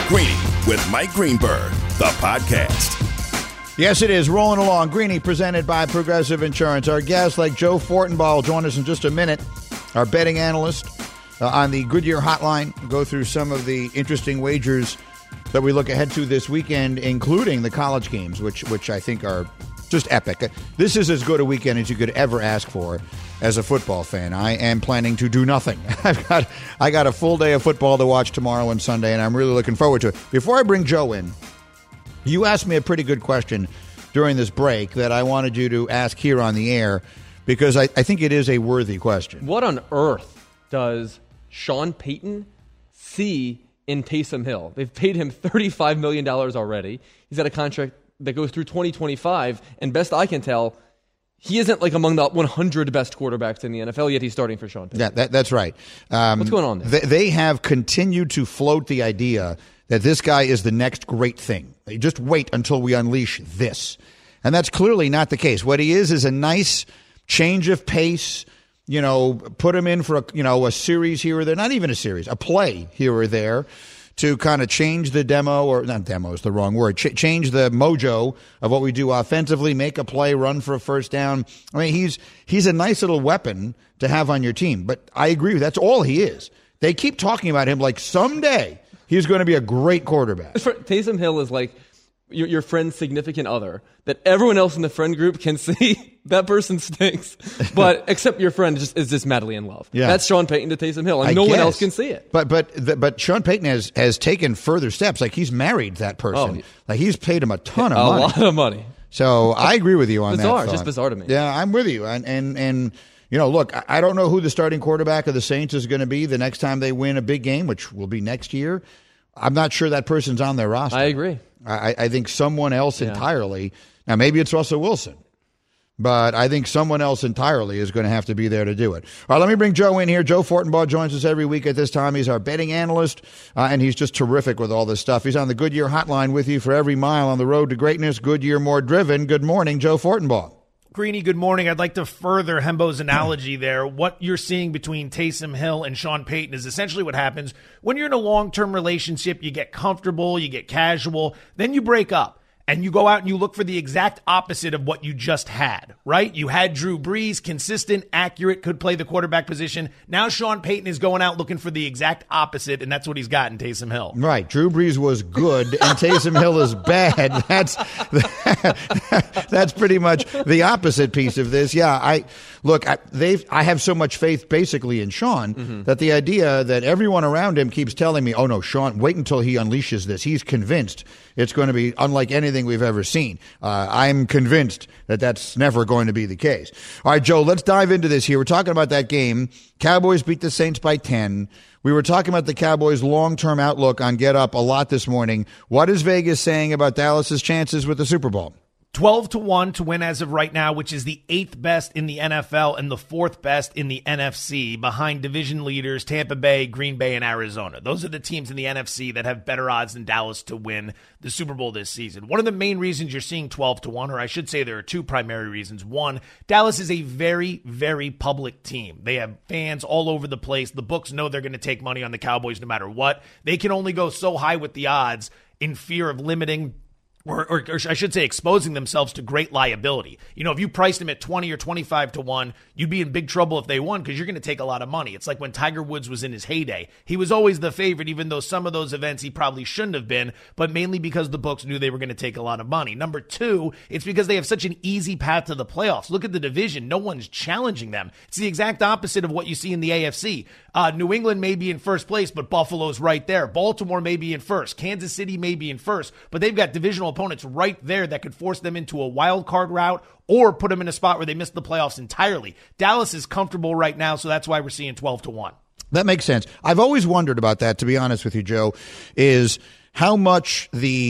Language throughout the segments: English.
Greeny with Mike Greenberg, the podcast. Yes, it is. Rolling along. Greeny, presented by Progressive Insurance. Our guest, like Joe Fortenbaugh, will join us in just a minute. Our betting analyst on the Goodyear Hotline. We'll go through some of the interesting wagers that we look ahead to this weekend, including the college games, which I think are just epic. This is as good a weekend as you could ever ask for as a football fan. I am planning to do nothing. I got a full day of football to watch tomorrow and Sunday, and I'm really looking forward to it. Before I bring Joe in, you asked me a pretty good question during this break that I wanted you to ask here on the air because I think it is a worthy question. What on earth does Sean Payton see in Taysom Hill? They've paid him $35 million already. He's got a contract that goes through 2025, and best I can tell, he isn't like among the 100 best quarterbacks in the NFL, yet he's starting for Sean Payton. Yeah, that's right. What's going on there? They have continued to float the idea that this guy is the next great thing. They just wait until we unleash this. And that's clearly not the case. What he is a nice change of pace, put him in for a series here or there, not even a series, a play here or there to kind of change the demo, or not demo is the wrong word, change the mojo of what we do offensively, make a play, run for a first down. I mean, he's a nice little weapon to have on your team. But I agree, that's all he is. They keep talking about him like someday he's going to be a great quarterback. Taysom Hill is like your friend's significant other that everyone else in the friend group can see that person stinks, but except your friend is just madly in love. Yeah. That's Sean Payton to Taysom Hill, and no one else can see it. But Sean Payton has taken further steps. Like he's married that person. Like he's paid him a ton of money. A lot of money. So I agree with you on bizarre, that. It's just bizarre to me. Yeah, I'm with you. And look, I don't know who the starting quarterback of the Saints is going to be the next time they win a big game, which will be next year. I'm not sure that person's on their roster. I agree. I think someone else entirely. Now, maybe it's Russell Wilson, but I think someone else entirely is going to have to be there to do it. All right, let me bring Joe in here. Joe Fortenbaugh joins us every week at this time. He's our betting analyst, and he's just terrific with all this stuff. He's on the Goodyear Hotline with you for every mile on the road to greatness. Goodyear more driven. Good morning, Joe Fortenbaugh. Greeny, good morning. I'd like to further Hembo's analogy there. What you're seeing between Taysom Hill and Sean Payton is essentially what happens when you're in a long-term relationship. You get comfortable, you get casual, then you break up. And you go out and you look for the exact opposite of what you just had, right? You had Drew Brees, consistent, accurate, could play the quarterback position. Now Sean Payton is going out looking for the exact opposite, and that's what he's got in Taysom Hill. Right. Drew Brees was good, and Taysom Hill is bad. That's pretty much the opposite piece of this. Yeah, I have so much faith basically in Sean that the idea that everyone around him keeps telling me, oh no, Sean, wait until he unleashes this. He's convinced it's going to be unlike anything we've ever seen. I'm convinced that that's never going to be the case. All right, Joe, let's dive into this here. We're talking about that game. Cowboys beat the Saints by 10. We were talking about the Cowboys' long-term outlook on Get Up a lot this morning. What is Vegas saying about Dallas's chances with the Super Bowl? 12-1 to win as of right now, which is the 8th best in the NFL and the 4th best in the NFC, behind division leaders Tampa Bay, Green Bay, and Arizona. Those are the teams in the NFC that have better odds than Dallas to win the Super Bowl this season. One of the main reasons you're seeing 12-1, or I should say there are two primary reasons. One, Dallas is a very, very public team. They have fans all over the place. The books know they're going to take money on the Cowboys no matter what. They can only go so high with the odds in fear of limiting or I should say exposing themselves to great liability. If you priced them at 20 or 25-1, you'd be in big trouble if they won because you're going to take a lot of money. It's like when Tiger Woods was in his heyday. He was always the favorite, even though some of those events he probably shouldn't have been, but mainly because the books knew they were going to take a lot of money. Number two, it's because they have such an easy path to the playoffs. Look at the division. No one's challenging them. It's the exact opposite of what you see in the AFC. New England may be in first place, but Buffalo's right there. Baltimore may be in first. Kansas City may be in first, but they've got divisional opponents right there that could force them into a wild card route or put them in a spot where they miss the playoffs entirely. Dallas is comfortable right now, so that's why we're seeing 12-1. That makes sense. I've always wondered about that, to be honest with you, Joe, is how much the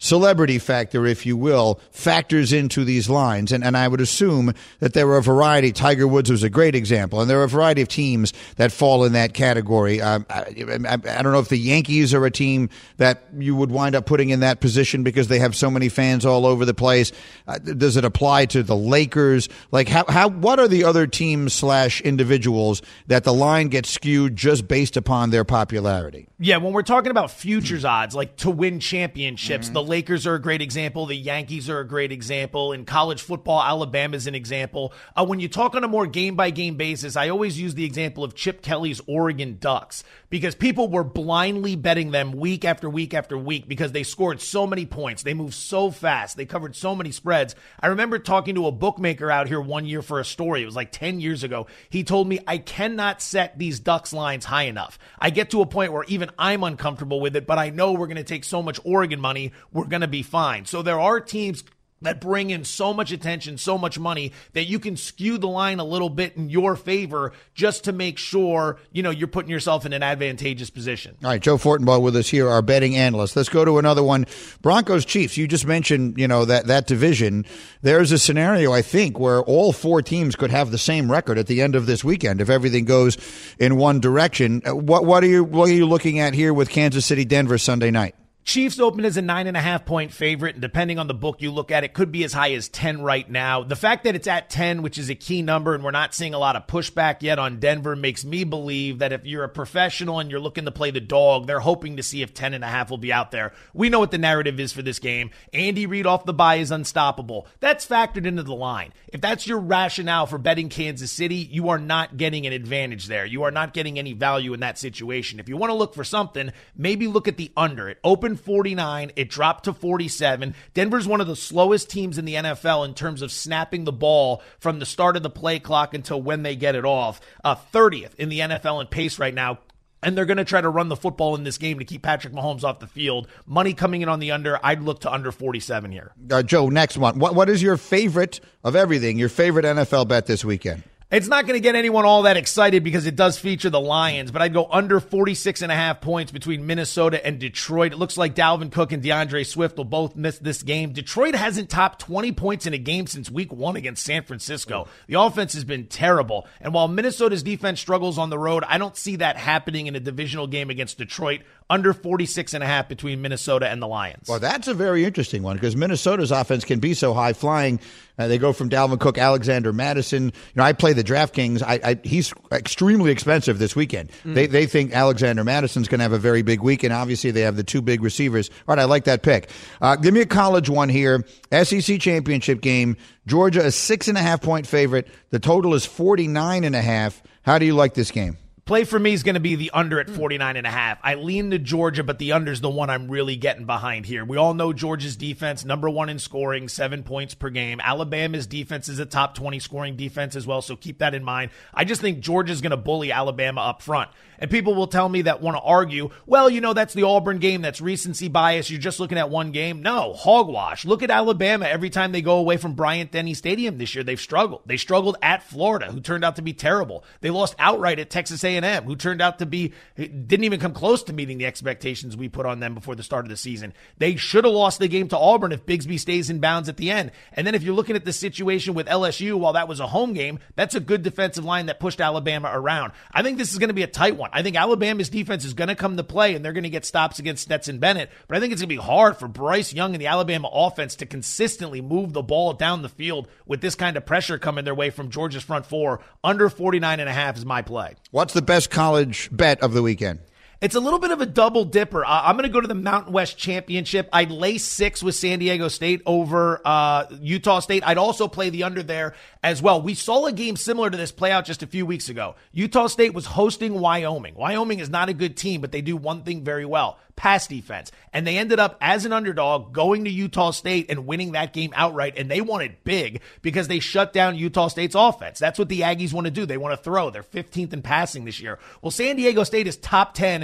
celebrity factor, if you will, factors into these lines. And I would assume that there are a variety. Tiger Woods was a great example, and there are a variety of teams that fall in that category. I don't know if the Yankees are a team that you would wind up putting in that position because they have so many fans all over the place. Does it apply to the Lakers? Like, what are the other teams / individuals that the line gets skewed just based upon their popularity? Yeah, when we're talking about futures odds, like to win championships, the Lakers are a great example. The Yankees are a great example. In college football, Alabama's an example. When you talk on a more game-by-game basis, I always use the example of Chip Kelly's Oregon Ducks because people were blindly betting them week after week after week because they scored so many points. They moved so fast. They covered so many spreads. I remember talking to a bookmaker out here one year for a story. It was like 10 years ago. He told me, I cannot set these Ducks lines high enough. I get to a point where even I'm uncomfortable with it, but I know we're going to take so much Oregon money, we're going to be fine. So there are teams that bring in so much attention, so much money that you can skew the line a little bit in your favor just to make sure, you're putting yourself in an advantageous position. All right, Joe Fortenbaugh with us here, our betting analyst. Let's go to another one. Broncos Chiefs. You just mentioned, that division. There's a scenario, I think, where all four teams could have the same record at the end of this weekend if everything goes in one direction. What are you looking at here with Kansas City, Denver Sunday night? Chiefs open as a 9.5-point favorite, and depending on the book you look at, it could be as high as 10 right now. The fact that it's at 10, which is a key number, and we're not seeing a lot of pushback yet on Denver, makes me believe that if you're a professional and you're looking to play the dog, they're hoping to see if 10.5 will be out there. We know what the narrative is for this game. Andy Reid off the bye is unstoppable. That's factored into the line. If that's your rationale for betting Kansas City, you are not getting an advantage there. You are not getting any value in that situation. If you want to look for something, maybe look at the under. It opened 49. It dropped to 47. Denver's one of the slowest teams in the NFL in terms of snapping the ball from the start of the play clock until when they get it off. 30th in the NFL in pace right now. And they're going to try to run the football in this game to keep Patrick Mahomes off the field. Money coming in on the under. I'd look to under 47 here. Joe, next one. What is your favorite of everything, your favorite NFL bet this weekend? It's not going to get anyone all that excited because it does feature the Lions, but I'd go under 46.5 points between Minnesota and Detroit. It looks like Dalvin Cook and DeAndre Swift will both miss this game. Detroit hasn't topped 20 points in a game since week 1 against San Francisco. The offense has been terrible, and while Minnesota's defense struggles on the road, I don't see that happening in a divisional game against Detroit. Under 46.5 between Minnesota and the Lions. Well, that's a very interesting one because Minnesota's offense can be so high flying. They go from Dalvin Cook, Alexander Madison. I play the DraftKings. He's extremely expensive this weekend. They think Alexander Madison's going to have a very big week, and obviously they have the two big receivers. All right, I like that pick. Give me a college one here. SEC championship game. Georgia, a 6.5-point favorite. The total is 49.5. How do you like this game? Play for me is going to be the under at 49.5. I lean to Georgia, but the under is the one I'm really getting behind here. We all know Georgia's defense, number 1 in scoring, 7 points per game. Alabama's defense is a top 20 scoring defense as well, so keep that in mind. I just think Georgia's going to bully Alabama up front. And people will tell me that want to argue, well, that's the Auburn game. That's recency bias. You're just looking at one game. No, hogwash. Look at Alabama. Every time they go away from Bryant-Denny Stadium this year, they've struggled. They struggled at Florida, who turned out to be terrible. They lost outright at Texas A&M, who turned out to didn't even come close to meeting the expectations we put on them before the start of the season. They should have lost the game to Auburn if Bigsby stays in bounds at the end. And then if you're looking at the situation with LSU, while that was a home game, that's a good defensive line that pushed Alabama around. I think this is going to be a tight one. I think Alabama's defense is going to come to play, and they're going to get stops against Stetson Bennett. But I think it's going to be hard for Bryce Young and the Alabama offense to consistently move the ball down the field with this kind of pressure coming their way from Georgia's front four. Under 49.5 is my play. What's the best college bet of the weekend? It's a little bit of a double dipper. I'm going to go to the Mountain West Championship. I'd lay 6 with San Diego State over Utah State. I'd also play the under there as well. We saw a game similar to this play out just a few weeks ago. Utah State was hosting Wyoming. Wyoming is not a good team, but they do one thing very well: pass defense. And they ended up, as an underdog, going to Utah State and winning that game outright. And they won it big because they shut down Utah State's offense. That's what the Aggies want to do. They want to throw. They're 15th in passing this year. Well, San Diego State is top 10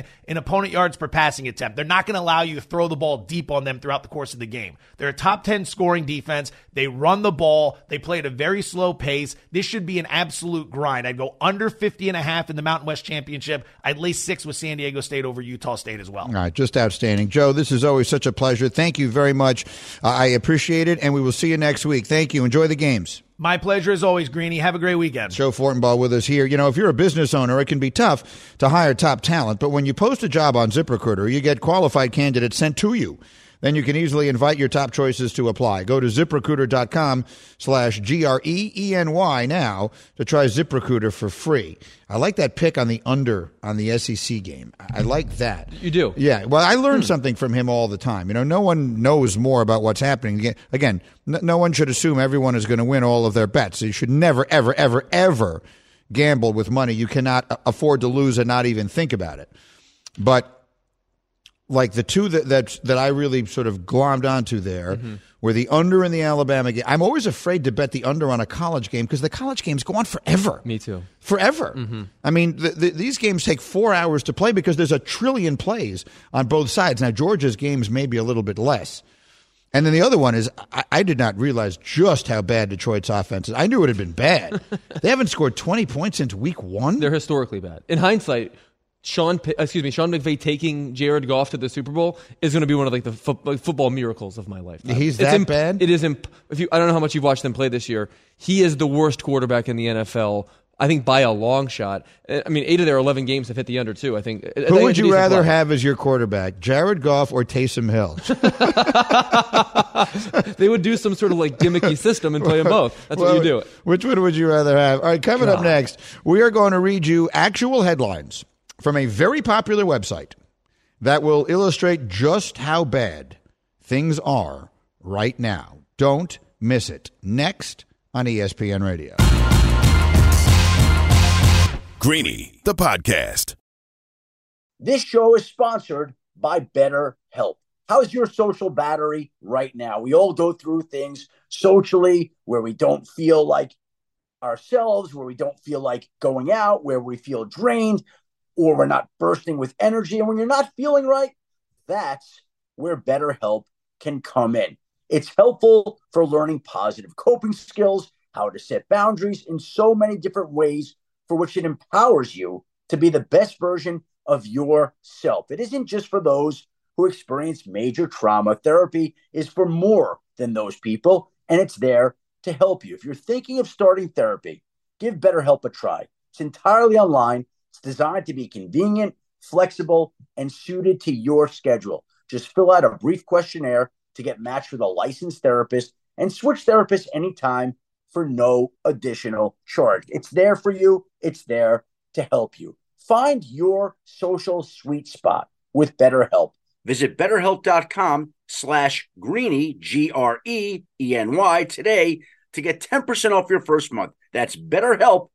in opponent yards per passing attempt. They're not going to allow you to throw the ball deep on them throughout the course of the game. They're a top 10 scoring defense. They run the ball. They play at a very slow pace. This should be an absolute grind. I'd go under 50.5 in the Mountain West Championship. I'd lay 6 with San Diego State over Utah State as well. All right, just outstanding. Joe, this is always such a pleasure. Thank you very much. I appreciate it, and we will see you next week. Thank you. Enjoy the games. My pleasure as always, Greeny. Have a great weekend. Joe Fortenbaugh with us here. You know, if you're a business owner, it can be tough to hire top talent, but when you post a job on ZipRecruiter, you get qualified candidates sent to you. Then you can easily invite your top choices to apply. Go to ZipRecruiter.com/GREENY now to try ZipRecruiter for free. I like that pick on the under on the SEC game. I like that. You do? Yeah. Well, I learn something from him all the time. You know, no one knows more about what's happening. Again, no one should assume everyone is going to win all of their bets. You should never, ever, ever, ever gamble with money you cannot afford to lose and not even think about it. But like the two that I really sort of glommed onto there were the under in the Alabama game. I'm always afraid to bet the under on a college game because the college games go on forever. Me too. Forever. I mean, these games take 4 hours to play because there's a trillion plays on both sides. Now, Georgia's games may be a little bit less. And then the other one is I did not realize just how bad Detroit's offense is. I knew it had been bad. They haven't scored 20 points since week 1. They're historically bad. In hindsight, Sean McVay taking Jared Goff to the Super Bowl is going to be one of like the football miracles of my life. He's that bad? It is. I don't know how much you've watched them play this year. He is the worst quarterback in the NFL. I think by a long shot. I mean, 8 of their 11 games have hit the under too. I think. Who would you rather have as your quarterback, Jared Goff or Taysom Hill? They would do some sort of like gimmicky system and play them both. That's what you do. Which one would you rather have? All right, coming up next, we are going to read you actual headlines from a very popular website that will illustrate just how bad things are right now. Don't miss it. Next on ESPN Radio. Greeny, the podcast. This show is sponsored by BetterHelp. How's your social battery right now? We all go through things socially where we don't feel like ourselves, where we don't feel like going out, where we feel drained, or we're not bursting with energy. And when you're not feeling right, that's where BetterHelp can come in. It's helpful for learning positive coping skills, how to set boundaries in so many different ways for which it empowers you to be the best version of yourself. It isn't just for those who experience major trauma. Therapy is for more than those people, and it's there to help you. If you're thinking of starting therapy, give BetterHelp a try. It's entirely online. It's designed to be convenient, flexible, and suited to your schedule. Just fill out a brief questionnaire to get matched with a licensed therapist and switch therapists anytime for no additional charge. It's there for you. It's there to help you. Find your social sweet spot with BetterHelp. Visit BetterHelp.com/Greeny, GREENY today to get 10% off your first month. That's BetterHelp,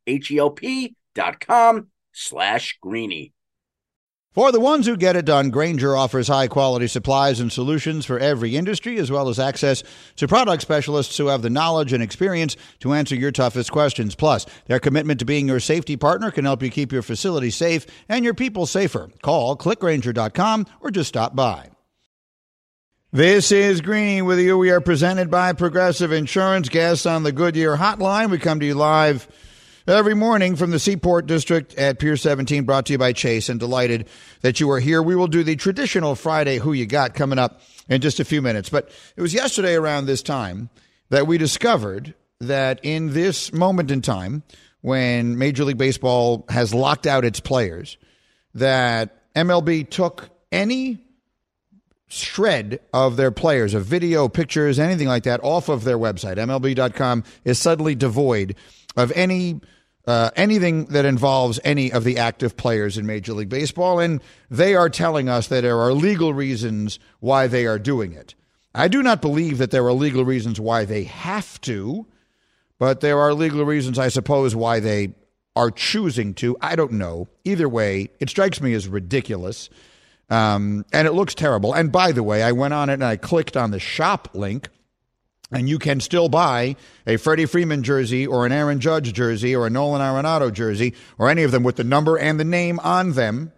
HELP.com/Greeny. For the ones who get it done, Grainger offers high-quality supplies and solutions for every industry, as well as access to product specialists who have the knowledge and experience to answer your toughest questions. Plus, their commitment to being your safety partner can help you keep your facility safe and your people safer. Call, clickgrainger.com, or just stop by. This is Greeny with you. We are presented by Progressive Insurance. Guests on the Goodyear Hotline. We come to you live every morning from the Seaport District at Pier 17, brought to you by Chase, and delighted that you are here. We will do the traditional Friday Who You Got coming up in just a few minutes. But it was yesterday around this time that we discovered that in this moment in time, when Major League Baseball has locked out its players, that MLB took any shred of their players, of video, pictures, anything like that, off of their website. MLB.com is suddenly devoid of anything that involves any of the active players in Major League Baseball, and they are telling us that there are legal reasons why they are doing it. I do not believe that there are legal reasons why they have to, but there are legal reasons, I suppose, why they are choosing to. I don't know. Either way, it strikes me as ridiculous, and it looks terrible. And by the way, I went on it and I clicked on the shop link, and you can still buy a Freddie Freeman jersey or an Aaron Judge jersey or a Nolan Arenado jersey or any of them with the number and the name on them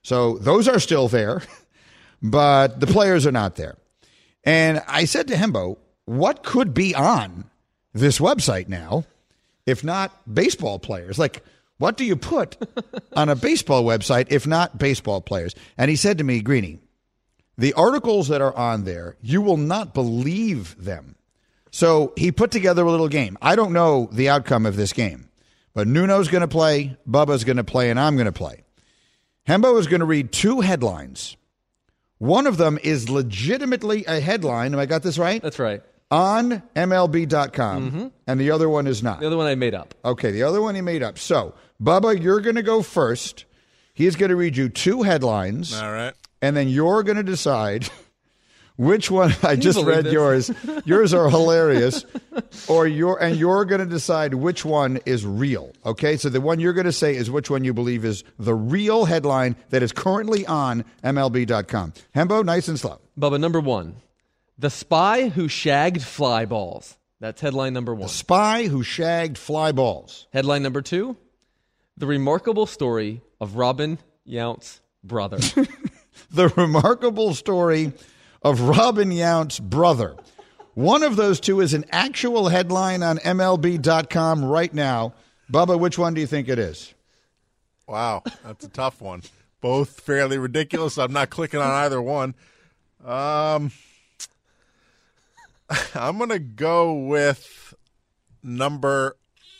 So those are still there, but the players are not there. And I said to Hembo, what could be on this website now, if not baseball players? Like, what do you put on a baseball website if not baseball players? And he said to me, Greeny, the articles that are on there, you will not believe them. So he put together a little game. I don't know the outcome of this game, but Nuno's going to play, Bubba's going to play, and I'm going to play. Hembo is going to read 2 headlines. One of them is legitimately a headline. Have I got this right? That's right. On MLB.com, and the other one is not. The other one I made up. Okay, the other one he made up. So, Bubba, you're going to go first. He's going to read you 2 headlines. All right. And then you're going to decide which one. I just read this? yours. Yours are hilarious. And you're going to decide which one is real. Okay, so the one you're going to say is which one you believe is the real headline that is currently on MLB.com. Hembo, nice and slow. Bubba, number 1. The spy who shagged fly balls. That's headline number 1. The spy who shagged fly balls. Headline number 2. The remarkable story of Robin Yount's brother. The remarkable story of Robin Yount's brother. One of those 2 is an actual headline on MLB.com right now. Bubba, which one do you think it is? Wow, that's a tough one. Both fairly ridiculous. I'm not clicking on either one. I'm going to go with number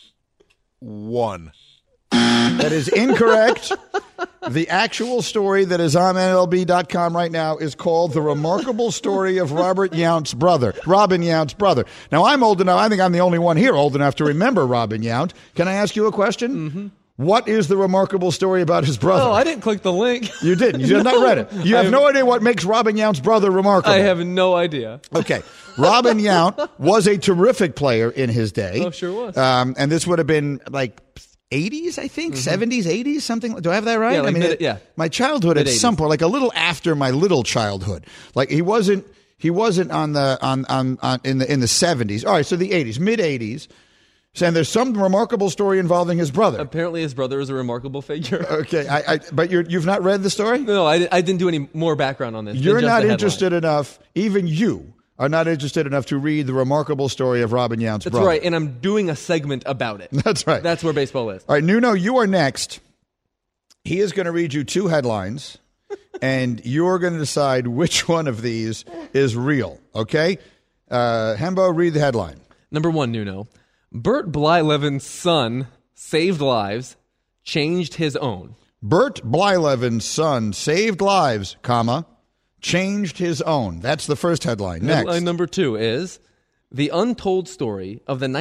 1. That is incorrect. The actual story that is on MLB.com right now is called The Remarkable Story of Robin Yount's Brother. Now, I'm old enough. I think I'm the only one here old enough to remember Robin Yount. Can I ask you a question? Mm-hmm. What is the remarkable story about his brother? Oh, I didn't click the link. You didn't. You have not read it. You have no idea what makes Robin Yount's brother remarkable. I have no idea. Okay. Robin Yount was a terrific player in his day. Oh, sure was. And this would have been like 80s, I think, 70s, 80s, something. Do I have that right? Yeah, like my childhood at Mid-80s. some point, like a little after my little childhood. Like he wasn't on the in the 70s. All right, so the 80s, mid 80s. And there's some remarkable story involving his brother. Apparently, his brother is a remarkable figure. Okay, but you've not read the story? No, I didn't do any more background on this. You're not interested enough. Even you are not interested enough to read the remarkable story of Robin Yount's brother. That's right, and I'm doing a segment about it. That's right. That's where baseball is. All right, Nuno, you are next. He is going to read you 2 headlines, and you're going to decide which one of these is real. Okay? Hembo, read the headline. Number 1, Nuno. Bert Blyleven's son saved lives, changed his own. Bert Blyleven's son saved lives, comma, changed his own. That's the first headline. Next. Headline number 2 is the untold story of the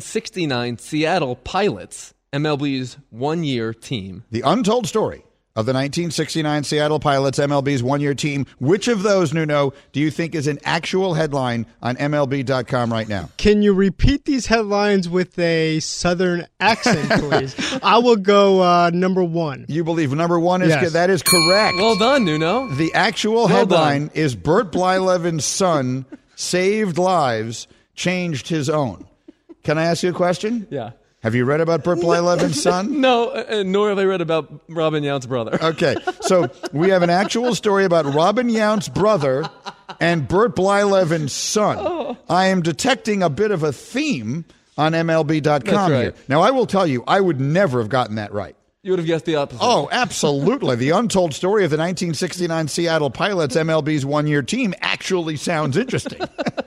1969 Seattle Pilots, MLB's one-year team. The untold story of the 1969 Seattle Pilots, MLB's one-year team. Which of those, Nuno, do you think is an actual headline on MLB.com right now? Can you repeat these headlines with a southern accent, please? I will go number 1. You believe number 1 is Yes. That is correct. Well done, Nuno. The actual headline is Bert Blyleven's son saved lives, changed his own. Can I ask you a question? Yeah. Have you read about Bert Blyleven's son? No, nor have I read about Robin Yount's brother. Okay, so we have an actual story about Robin Yount's brother and Bert Blyleven's son. Oh. I am detecting a bit of a theme on MLB.com That's right. here. Now, I will tell you, I would never have gotten that right. You would have guessed the opposite. Oh, absolutely. The untold story of the 1969 Seattle Pilots, MLB's one-year team, actually sounds interesting.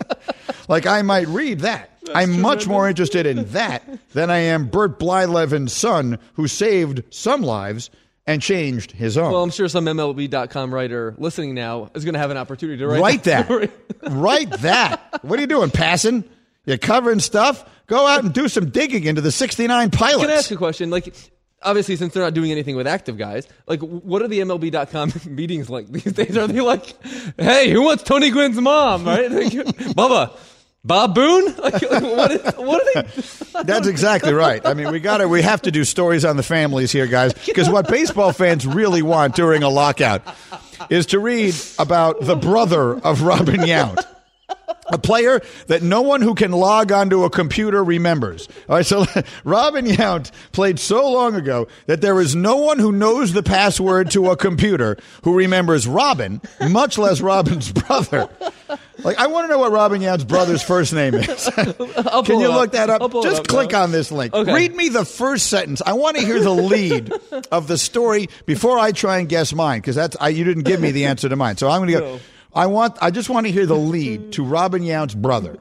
Like, I might read that. I'm much more interested in that than I am Bert Blyleven's son, who saved some lives and changed his own. Well, I'm sure some MLB.com writer listening now is going to have an opportunity to Write that. story. Write that. What are you doing, passing? You're covering stuff? Go out and do some digging into the 69 Pilots. Can I ask a question? Like, obviously, since they're not doing anything with active guys, like, what are the MLB.com meetings like these days? Are they like, hey, who wants Tony Gwynn's mom, right? Like, Bubba, Bob Boone? Like, what are they? That's exactly right. I mean, we have to do stories on the families here, guys, because what baseball fans really want during a lockout is to read about the brother of Robin Yount. A player that no one who can log onto a computer remembers. All right, so Robin Yount played so long ago that there is no one who knows the password to a computer who remembers Robin, much less Robin's brother. Like, I want to know what Robin Yount's brother's first name is. Can you look that up? Just click on this link. Okay. Read me the first sentence. I want to hear the lead of the story before I try and guess mine, because you didn't give me the answer to mine. So I'm going to go. I just want to hear the lead to Robin Yount's brother.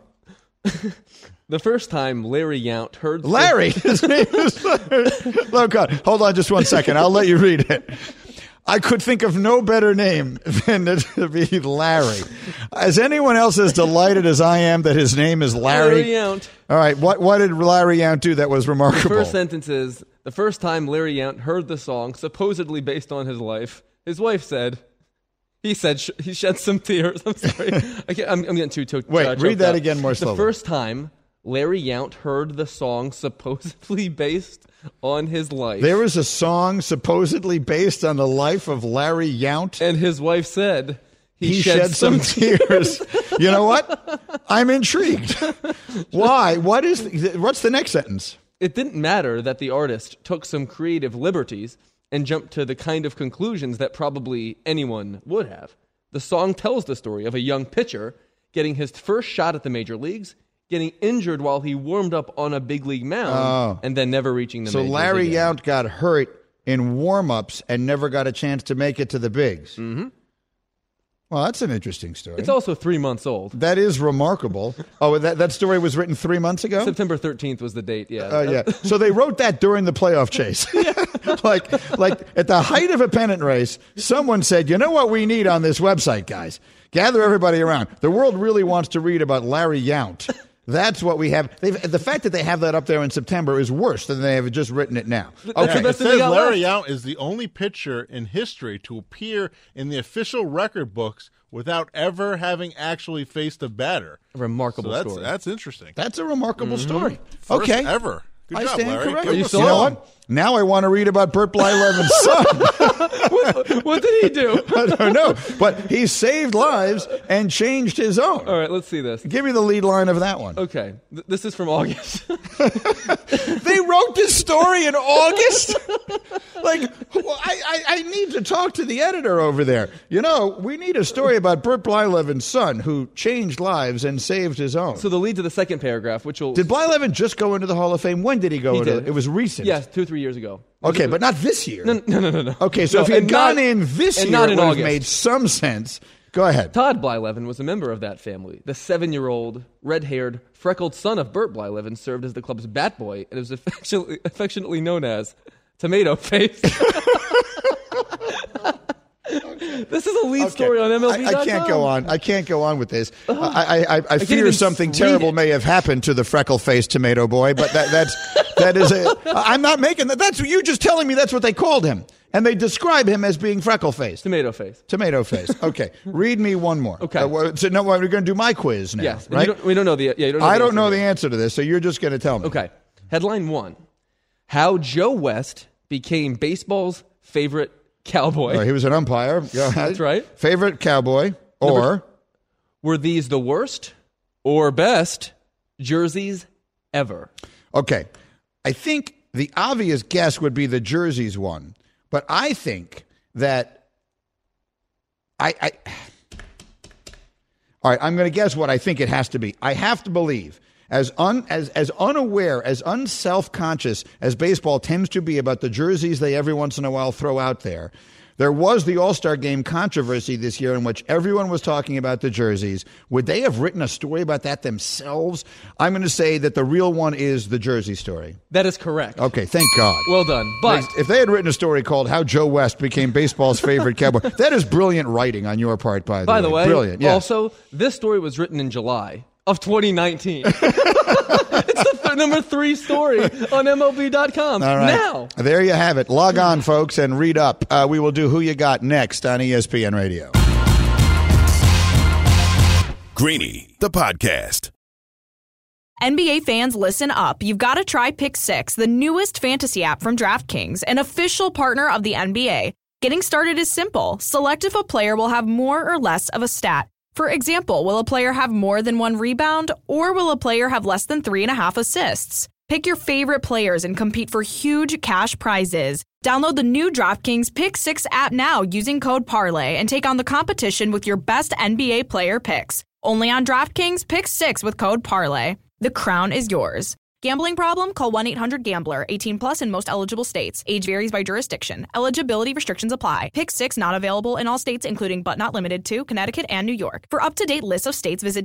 The first time Larry Yount heard... Larry? His name is Larry. Look, hold on just one second. I'll let you read it. I could think of no better name than to be Larry. Is anyone else as delighted as I am that his name is Larry? Larry Yount. All right, what did Larry Yount do that was remarkable? The first sentence is, the first time Larry Yount heard the song, supposedly based on his life, his wife said... He said he shed some tears. I'm sorry. I'm getting too choked. Wait, read that again more slowly. The first time Larry Yount heard the song supposedly based on his life. There was a song supposedly based on the life of Larry Yount. And his wife said he shed some tears. You know what? I'm intrigued. Why? What's the next sentence? It didn't matter that the artist took some creative liberties and jumped to the kind of conclusions that probably anyone would have. The song tells the story of a young pitcher getting his first shot at the major leagues, getting injured while he warmed up on a big league mound, and then never reaching the majors. So Larry again. Yount got hurt in warm-ups and never got a chance to make it to the bigs. Mm-hmm. Well, that's an interesting story. It's also 3 months old. That is remarkable. Oh, that story was written 3 months ago? September 13th was the date, yeah. Oh, yeah. So they wrote that during the playoff chase. like at the height of a pennant race, someone said, you know what we need on this website, guys? Gather everybody around. The world really wants to read about Larry Yount. That's what we have. The fact that they have that up there in September is worse than they have just written it now. Okay. It says Larry Yount is the only pitcher in history to appear in the official record books without ever having actually faced a batter. A remarkable story. That's interesting. That's a remarkable story. First okay. ever. Good I job, stand Larry. corrected. Good You know what? Now I want to read about Burt Blyleven's son. What did he do? I don't know. But he saved lives and changed his own. All right, let's see this. Give me the lead line of that one. Okay. This is from August. They wrote this story in August? Like, I need to talk to the editor over there. You know, we need a story about Burt Blyleven's son who changed lives and saved his own. So the lead to the second paragraph, which will... Did Blyleven just go into the Hall of Fame? When did he go into it? It was recent. Yes, 2-3 years ago. Okay, but not this year. No. Okay, so if he had gone in this year, it would have made some sense. Go ahead. Todd Blyleven was a member of that family. The 7-year-old, red-haired, freckled son of Burt Blyleven served as the club's bat boy and was affectionately known as Tomato Face. This is a lead story on MLB.com. I can't go on. I can't go on with this. I fear something terrible may have happened to the freckle-faced tomato boy, but that is a. I'm not making that. That's you just telling me that's what they called him, and they describe him as being freckle-faced. Tomato face. Tomato face. Okay, read me one more. Okay. So no, we're going to do my quiz now. Yes. Right. We don't know the. Yeah. You don't know I don't know the answer to this, so you're just going to tell me. Okay. Headline 1: How Joe West became baseball's favorite cowboy. Oh, he was an umpire. Go ahead. That's right. Favorite cowboy, or were these the worst or best jerseys ever? Okay. I think the obvious guess would be the jerseys one, but I think that all right, I'm going to guess what I think it has to be. I have to believe, as unaware, as unself-conscious as baseball tends to be about the jerseys they every once in a while throw out there, there was the All-Star Game controversy this year in which everyone was talking about the jerseys. Would they have written a story about that themselves? I'm going to say that the real one is the jersey story. That is correct. Okay, thank God. Well done. But if they had written a story called How Joe West Became Baseball's Favorite Cowboy, that is brilliant writing on your part, by the way. Brilliant, yes. Also, this story was written in July of 2019. It's the number 3 story on MLB.com. All right. Now. There you have it. Log on, folks, and read up. We will do Who You Got next on ESPN Radio. Greeny, the podcast. NBA fans, listen up. You've got to try Pick 6, the newest fantasy app from DraftKings, an official partner of the NBA. Getting started is simple. Select if a player will have more or less of a stat. For example, will a player have more than 1 rebound, or will a player have less than 3.5 assists? Pick your favorite players and compete for huge cash prizes. Download the new DraftKings Pick 6 app now using code parlay and take on the competition with your best NBA player picks. Only on DraftKings Pick 6 with code parlay. The crown is yours. Gambling problem? Call 1-800-GAMBLER. 18 plus in most eligible states. Age varies by jurisdiction. Eligibility restrictions apply. Pick 6 not available in all states, including but not limited to Connecticut and New York. For up-to-date lists of states, visit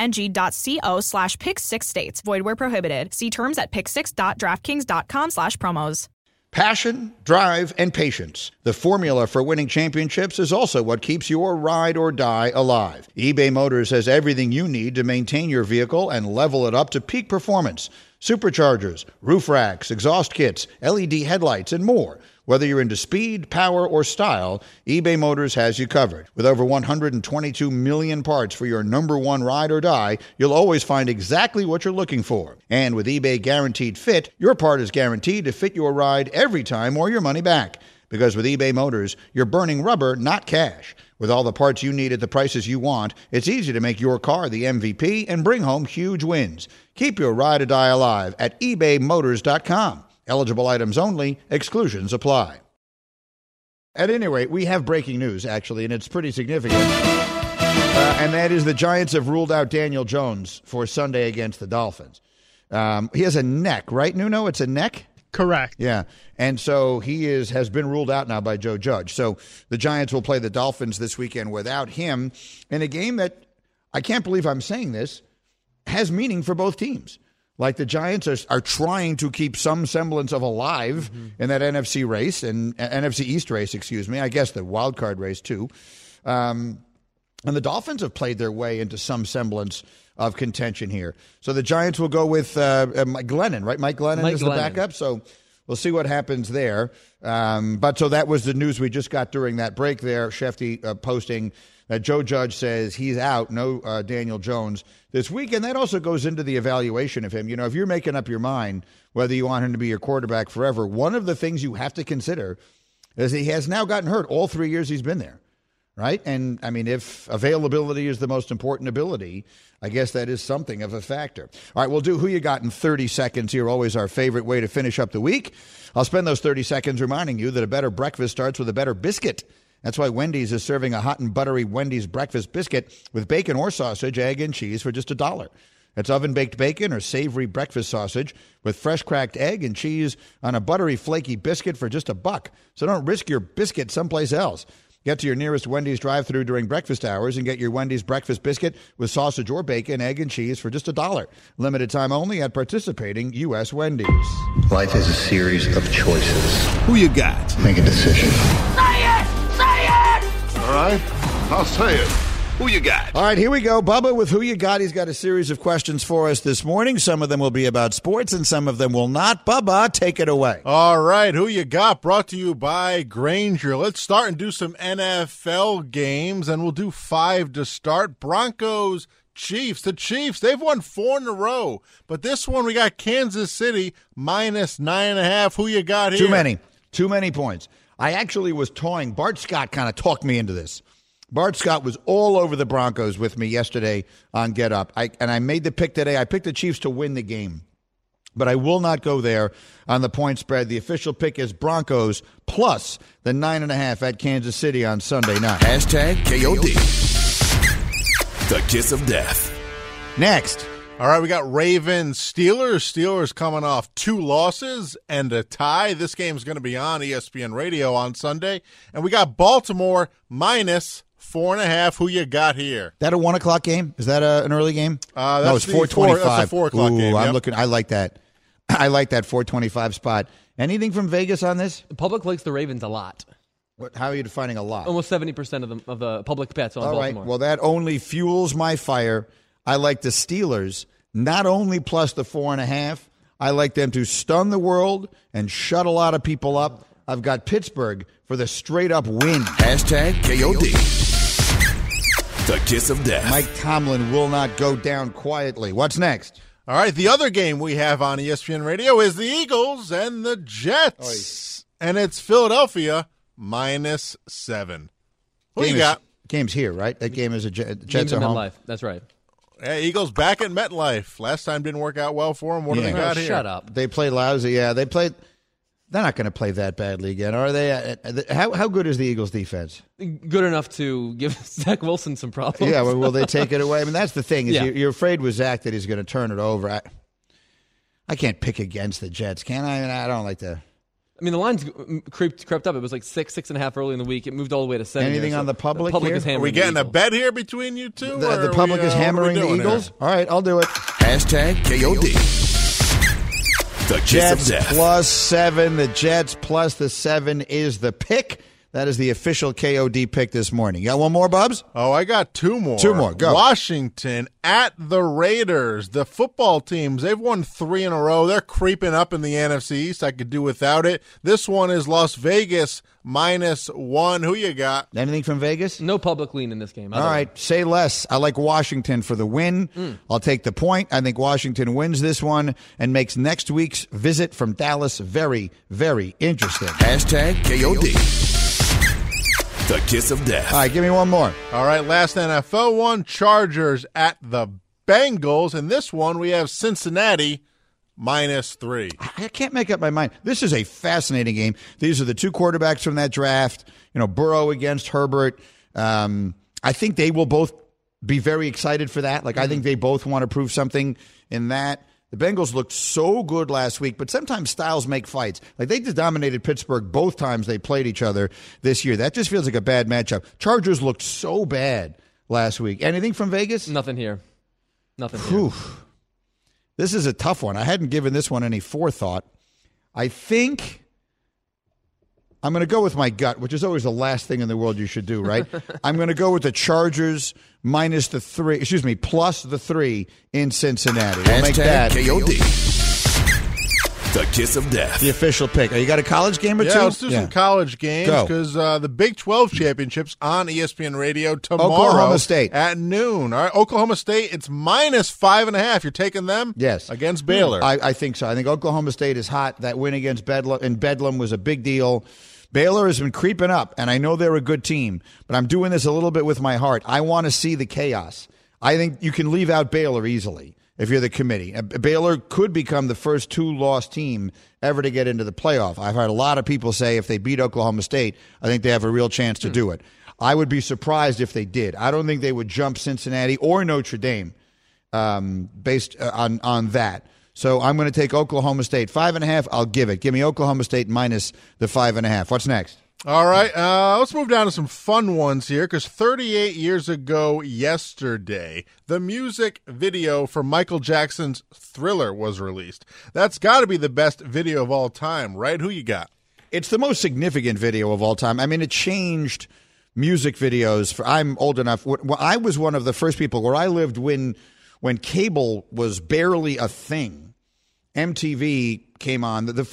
dkng.co/pick6states. Void where prohibited. See terms at pick6.draftkings.com/promos. Passion, drive, and patience. The formula for winning championships is also what keeps your ride or die alive. eBay Motors has everything you need to maintain your vehicle and level it up to peak performance. Superchargers, roof racks, exhaust kits, LED headlights, and more. Whether you're into speed, power, or style, eBay Motors has you covered. With over 122 million parts for your number one ride or die, you'll always find exactly what you're looking for. And with eBay Guaranteed Fit, your part is guaranteed to fit your ride every time or your money back. Because with eBay Motors, you're burning rubber, not cash. With all the parts you need at the prices you want, it's easy to make your car the MVP and bring home huge wins. Keep your ride or die alive at ebaymotors.com. Eligible items only. Exclusions apply. At any rate, we have breaking news, actually, and it's pretty significant. And that is the Giants have ruled out Daniel Jones for Sunday against the Dolphins. He has a neck, right, Nuno? It's a neck? Correct. Yeah. And so he has been ruled out now by Joe Judge. So the Giants will play the Dolphins this weekend without him in a game that, I can't believe I'm saying this, has meaning for both teams. Like the Giants are trying to keep some semblance of alive in that NFC race and NFC East race, I guess the wild card race too. And the Dolphins have played their way into some semblance of contention here. So the Giants will go with Mike Glennon, right? Mike Glennon is the backup. So we'll see what happens there. But so that was the news we just got during that break there. Shefty posting that Joe Judge says he's out, no Daniel Jones this week. And that also goes into the evaluation of him. You know, if you're making up your mind whether you want him to be your quarterback forever, one of the things you have to consider is he has now gotten hurt all 3 years he's been there. Right? And, I mean, if availability is the most important ability, I guess that is something of a factor. All right, we'll do Who You Got in 30 seconds here, always our favorite way to finish up the week. I'll spend those 30 seconds reminding you that a better breakfast starts with a better biscuit. That's why Wendy's is serving a hot and buttery Wendy's breakfast biscuit with bacon or sausage, egg, and cheese for just $1. It's oven-baked bacon or savory breakfast sausage with fresh cracked egg and cheese on a buttery, flaky biscuit for just $1. So don't risk your biscuit someplace else. Get to your nearest Wendy's drive-thru during breakfast hours and get your Wendy's breakfast biscuit with sausage or bacon, egg, and cheese for just $1. Limited time only at participating U.S. Wendy's. Life is a series of choices. Who you got? Make a decision. Say it! Say it! All right, I'll say it. Who you got? All right, here we go. Bubba with Who You Got. He's got a series of questions for us this morning. Some of them will be about sports and some of them will not. Bubba, take it away. All right, Who You Got brought to you by Grainger. Let's start and do some NFL games, and we'll do 5 to start. Broncos, Chiefs. The Chiefs, they've won 4 in a row. But this one, we got Kansas City minus 9.5. Who you got here? Too many points. I actually was toying. Bart Scott kind of talked me into this. Bart Scott was all over the Broncos with me yesterday on Get Up. I made the pick today. I picked the Chiefs to win the game. But I will not go there on the point spread. The official pick is Broncos plus the 9.5 at Kansas City on Sunday night. Hashtag KOD. The kiss of death. Next. All right, we got Ravens, Steelers. Steelers coming off 2 losses and a tie. This game's going to be on ESPN Radio on Sunday. And we got Baltimore minus 4.5. Who you got here? That a 1 o'clock game? Is that an early game? No, it's 4:25. That's a 4 o'clock game. I'm yep. looking. I like that. I like that 4:25 spot. Anything from Vegas on this? The public likes the Ravens a lot. How are you defining a lot? Almost 70% of the public bets on All Baltimore. right. Well, that only fuels my fire. I like the Steelers not only plus the 4.5. I like them to stun the world and shut a lot of people up. I've got Pittsburgh for the straight-up win. Hashtag KOD. The kiss of death. Mike Tomlin will not go down quietly. What's next? All right, the other game we have on ESPN Radio is the Eagles and the Jets. And it's Philadelphia minus 7. Who you got? Game's here, right? That game is Jets Game's at in home. MetLife. That's right. Hey, Eagles back at MetLife. Last time didn't work out well for them. What do they got here? Shut up. They played lousy. Yeah, they played. They're not going to play that badly again, are they? How good is the Eagles' defense? Good enough to give Zach Wilson some problems. Yeah, well, will they take it away? I mean, that's the thing. Is Yeah. you're afraid with Zach that he's going to turn it over. I can't pick against the Jets, can I? I mean, I don't like to. I mean, the line's crept up. It was like 6.5 early in the week. It moved all the way to 7. Anything on the public The public here? is hammering Are we getting the a Eagles. bet here between you two? The public is hammering the Eagles? All right, I'll do it. Hashtag KOD. The kiss Jets of death. plus 7. The Jets plus the 7 is the pick. That is the official KOD pick this morning. You got one more, Bubs? Oh, I got 2 more. 2 more. Go. Washington at the Raiders. The football teams, they've won 3 in a row. They're creeping up in the NFC East. I could do without it. This one is Las Vegas -1. Who you got? Anything from Vegas? No public lean in this game. All right, say less. I like Washington for the win. I'll take the point. I think Washington wins this one and makes next week's visit from Dallas very, very interesting. Hashtag KOD. The kiss of death. All right, give me one more. All right, last NFL one, Chargers at the Bengals. In this one, we have Cincinnati -3. I can't make up my mind. This is a fascinating game. These are the 2 quarterbacks from that draft. You know, Burrow against Herbert. I think they will both be very excited for that. Like, I think they both want to prove something in that. The Bengals looked so good last week, but sometimes styles make fights. Like, they just dominated Pittsburgh both times they played each other this year. That just feels like a bad matchup. Chargers looked so bad last week. Anything from Vegas? Nothing here. Nothing Whew. here. This is a tough one. I hadn't given this one any forethought. I think I'm going to go with my gut, which is always the last thing in the world you should do, right? I'm going to go with the Chargers plus the 3 in Cincinnati. We'll make that KOD. The kiss of death. the official pick. You got a college game or two? Yeah, let's do some college games Go. because the Big 12 championships on ESPN Radio tomorrow Oklahoma State. at noon. All right, Oklahoma State, it's -5.5. You're taking them? Yes. Against Baylor. I think so. I think Oklahoma State is hot. That win against Bedlam was a big deal. Baylor has been creeping up, and I know they're a good team, but I'm doing this a little bit with my heart. I want to see the chaos. I think you can leave out Baylor easily if you're the committee. Baylor could become the first 2-loss team ever to get into the playoff. I've heard a lot of people say if they beat Oklahoma State, I think they have a real chance to do it. I would be surprised if they did. I don't think they would jump Cincinnati or Notre Dame based on that. So I'm going to take Oklahoma State 5.5. I'll give it. Give me Oklahoma State minus the 5.5. What's next? All right, let's move down to some fun ones here because 38 years ago yesterday, the music video for Michael Jackson's Thriller was released. That's got to be the best video of all time, right? Who you got? It's the most significant video of all time. I mean, it changed music videos. I'm old enough. I was one of the first people where I lived when cable was barely a thing. MTV came on. The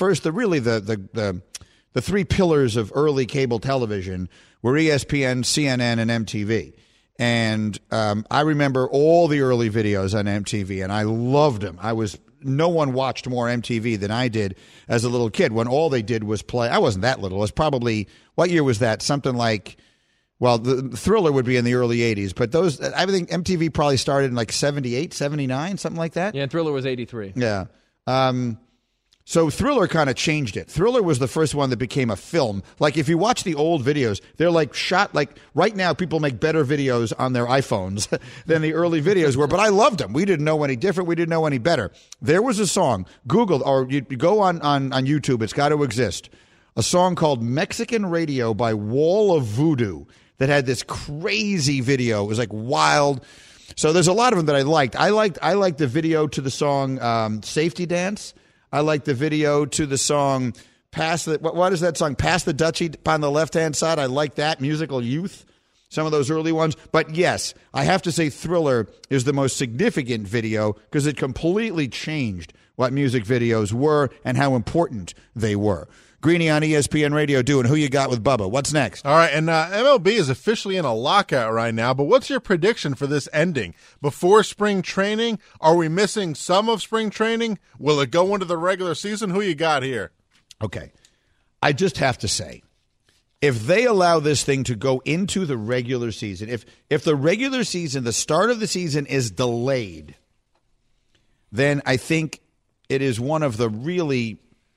3 pillars of early cable television were ESPN, CNN, and MTV. And I remember all the early videos on MTV, and I loved them. No one watched more MTV than I did as a little kid when all they did was play. I wasn't that little. It was probably, what year was that? Something like, well, the Thriller would be in the early 80s. But I think MTV probably started in like 78, 79, something like that. Yeah, and Thriller was 83. Yeah. So Thriller kind of changed it. Thriller was the first one that became a film. Like, if you watch the old videos, they're like shot, like right now people make better videos on their iPhones than the early videos were, but I loved them. We didn't know any different. We didn't know any better. There was a song, Google, or you go on YouTube, it's got to exist, a song called Mexican Radio by Wall of Voodoo that had this crazy video. It was like wild. So there's a lot of them that I liked. I liked the video to the song Safety Dance. I like the video to the song what is that song? Pass the Dutchie on the left-hand side. I like that. Musical Youth, some of those early ones. But yes, I have to say Thriller is the most significant video because it completely changed what music videos were and how important they were. Greeny on ESPN Radio doing Who You Got with Bubba. What's next? All right, and MLB is officially in a lockout right now, but what's your prediction for this ending? Before spring training, are we missing some of spring training? Will it go into the regular season? Who you got here? Okay. I just have to say, if they allow this thing to go into the regular season, if the regular season, the start of the season is delayed, then I think it is one of the really,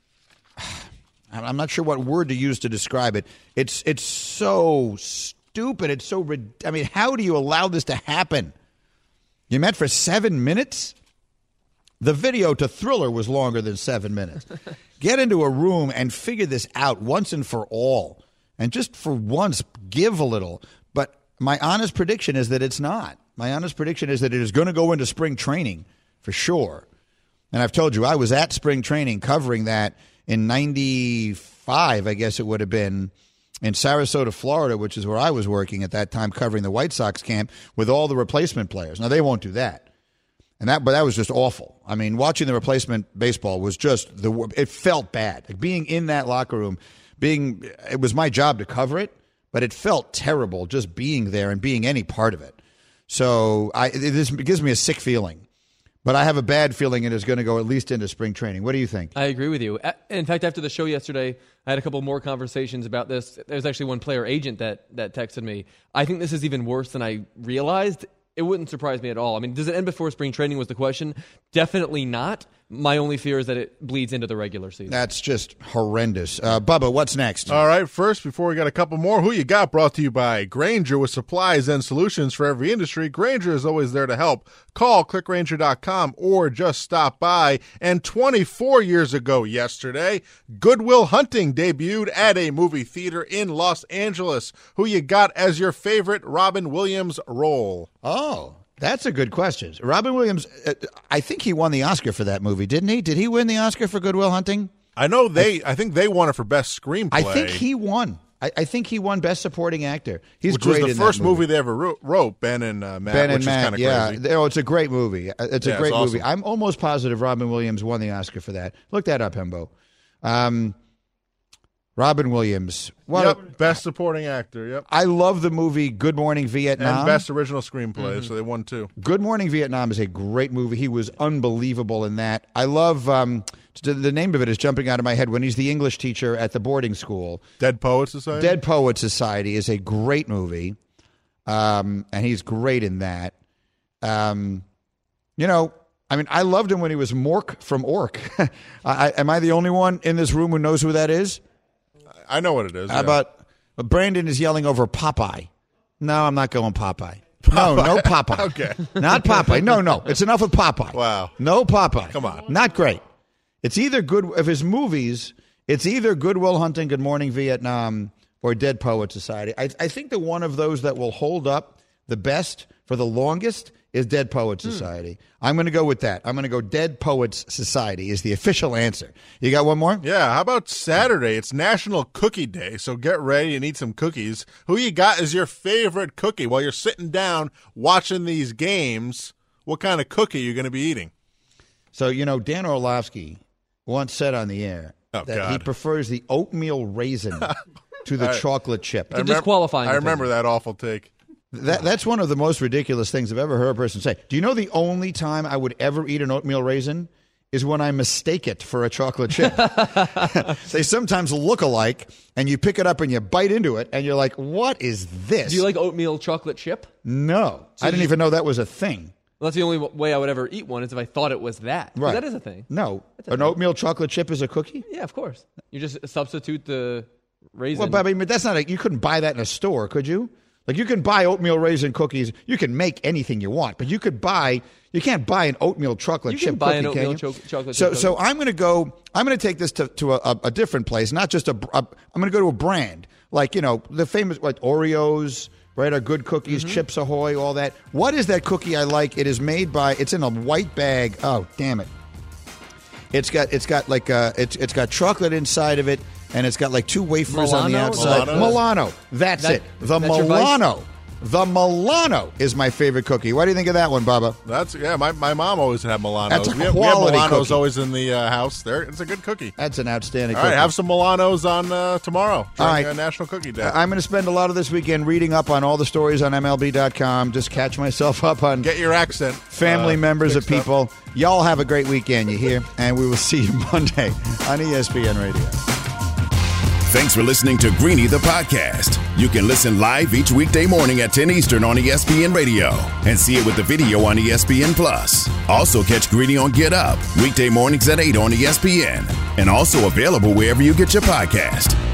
I'm not sure what word to use to describe it. It's so stupid. It's so, I mean, how do you allow this to happen? You met for 7 minutes? The video to Thriller was longer than 7 minutes. Get into a room and figure this out once and for all. And just for once, give a little. But my honest prediction is that it's not. My honest prediction is that it is going to go into spring training for sure. And I've told you, I was at spring training covering that in 95, I guess it would have been, in Sarasota, Florida, which is where I was working at that time, covering the White Sox camp with all the replacement players. Now, they won't do that. But that was just awful. I mean, watching the replacement baseball was just, it felt bad. Like being in that locker room, it was my job to cover it, but it felt terrible just being there and being any part of it. So this gives me a sick feeling. But I have a bad feeling it is going to go at least into spring training. What do you think? I agree with you. In fact, after the show yesterday, I had a couple more conversations about this. There's actually one player agent that texted me. I think this is even worse than I realized. It wouldn't surprise me at all. I mean, does it end before spring training was the question? Definitely not. My only fear is that it bleeds into the regular season. That's just horrendous. Bubba, what's next? All right, first, before we got a couple more, Who You Got brought to you by Grainger. With supplies and solutions for every industry, Grainger is always there to help. Call clickgrainger.com or just stop by. And 24 years ago yesterday, Good Will Hunting debuted at a movie theater in Los Angeles. Who you got as your favorite Robin Williams role? Oh, that's a good question. Robin Williams, I think he won the Oscar for that movie, didn't he? Did he win the Oscar for Good Will Hunting? I know I think they won it for Best Screenplay. I think he won. I think he won Best Supporting Actor. He's which great was the in first that movie they ever wrote, Ben and Matt, Ben and which Matt, is kind of crazy. Yeah. Oh, it's a great movie. It's a great movie. Awesome. I'm almost positive Robin Williams won the Oscar for that. Look that up, Hembo. Robin Williams. Best Supporting Actor, yep. I love the movie Good Morning Vietnam. And Best Original Screenplay, so they won too. Good Morning Vietnam is a great movie. He was unbelievable in that. I love, the name of it is jumping out of my head, when he's the English teacher at the boarding school. Dead Poets Society? Dead Poets Society is a great movie, and he's great in that. I loved him when he was Mork from Ork. Am I the only one in this room who knows who that is? I know what it is. How about Brandon is yelling over Popeye? No, I'm not going Popeye. No Popeye. Okay. Not Popeye. No. It's enough with Popeye. Wow. No Popeye. Come on. Not great. It's either of his movies, it's either Good Will Hunting, Good Morning Vietnam, or Dead Poets Society. I think the one of those that will hold up the best for the longest is Dead Poets Society. I'm going to go with that. I'm going to go Dead Poets Society is the official answer. You got one more? Yeah, how about Saturday? It's National Cookie Day, so get ready and eat some cookies. Who you got as your favorite cookie? While you're sitting down watching these games, what kind of cookie are you going to be eating? So, Dan Orlovsky once said on the air that he prefers the oatmeal raisin to the chocolate chip. It's disqualifying. I remember that awful take. That's one of the most ridiculous things I've ever heard a person say. Do you know the only time I would ever eat an oatmeal raisin is when I mistake it for a chocolate chip? They sometimes look alike, and you pick it up and you bite into it, and you're like, what is this? Do you like oatmeal chocolate chip? No. I didn't even know that was a thing. Well, that's the only way I would ever eat one is if I thought it was that. Right. That is a thing. No. An oatmeal chocolate chip is a cookie? Yeah, of course. You just substitute the raisin. Well, but I mean, that's not you couldn't buy that in a store, could you? Like, you can buy oatmeal raisin cookies. You can make anything you want, but you can't buy an oatmeal chocolate chip cookie. You can buy an oatmeal chocolate chip cookie. So I'm going to take this to a different place, not just I'm going to go to a brand. Like, the famous, like Oreos, right, are good cookies, Chips Ahoy, all that. What is that cookie I like? It is made it's in a white bag. Oh, damn it. It's got chocolate inside of it. And it's got like two wafers on the outside. Milano. That's it. The Milano. The Milano is my favorite cookie. What do you think of that one, Bubba? My mom always had Milanos. That's a we have quality Milanos cookie. Always in the house. There, it's a good cookie. That's an outstanding All cookie. right, have some Milanos on tomorrow during National Cookie Day. I'm going to spend a lot of this weekend reading up on all the stories on MLB.com. Just catch myself up on get your accent. Family members of people. Y'all have a great weekend, you hear? And we will see you Monday on ESPN Radio. Thanks for listening to Greeny the Podcast. You can listen live each weekday morning at 10 Eastern on ESPN Radio and see it with the video on ESPN Plus. Also catch Greeny on Get Up, weekday mornings at 8 on ESPN, and also available wherever you get your podcast.